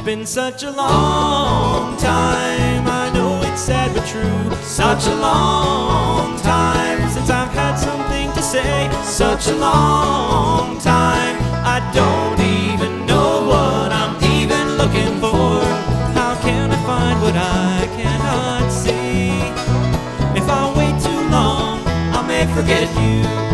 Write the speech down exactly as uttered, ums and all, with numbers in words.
been such a long time, I know it's sad but true. Such a long time since I've had something to say. Such a long time, I don't even know what I'm even looking for. How can I find what I cannot see? If I wait too long, I may forget you.